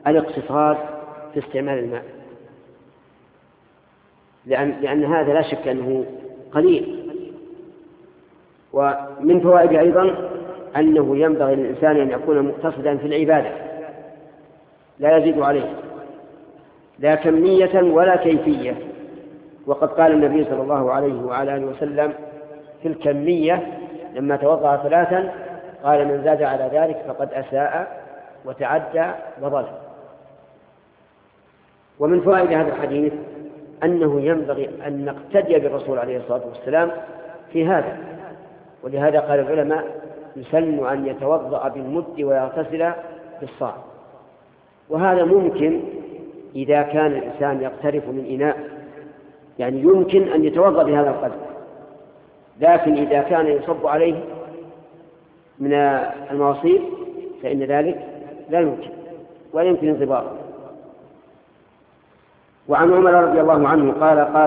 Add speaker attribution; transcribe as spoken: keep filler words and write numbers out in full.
Speaker 1: الاقتصاد في استعمال الماء، لأن, لأن هذا لا شك أنه قليل. ومن فوائد أيضا أنه ينبغي للإنسان أن يكون مقتصدا في العبادة لا يزيد عليه، لا كمية ولا كيفية. وقد قال النبي صلى الله عليه وعلى آله وسلم في الكمية لما توضأ ثلاثا قال: من زاد على ذلك فقد أساء وتعدى وظلم. ومن فوائد هذا الحديث أنه ينبغي أن نقتدي بالرسول عليه الصلاة والسلام في هذا، ولهذا قال العلماء: يسن أن يتوضأ بالمد ويغتسل بالصاع. وهذا ممكن إذا كان الإنسان يقترف من إناء، يعني يمكن أن يتوضأ بهذا القدر، لكن إذا كان يصب عليه من المواصيل فإن ذلك لا يمكن ولا يمكن انضباطه. وعن عمر رضي الله عنه قال قال